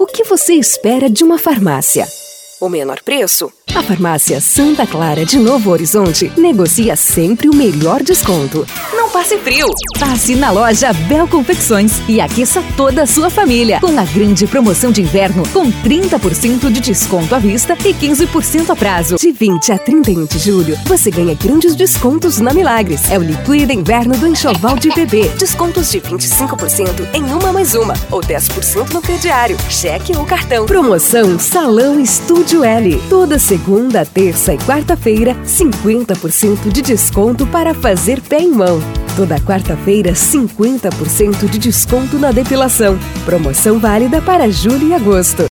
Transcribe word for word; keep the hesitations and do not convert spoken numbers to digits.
O que você espera de uma farmácia? O menor preço? A Farmácia Santa Clara de Novo Horizonte negocia sempre o melhor desconto. Não passe frio! Passe na loja Bel Confecções e aqueça toda a sua família com a grande promoção de inverno com trinta por cento de desconto à vista e quinze por cento a prazo. De vinte a trinta e um de julho, você ganha grandes descontos na Milagres. É o Liquida Inverno do enxoval de bebê. Descontos de vinte e cinco por cento em uma mais uma ou dez por cento no crediário, cheque ou cartão. Promoção Salão Estúdio L. Toda segunda, terça e quarta-feira, cinquenta por cento de desconto para fazer pé em mão. Toda quarta-feira, cinquenta por cento de desconto na depilação. Promoção válida para julho e agosto.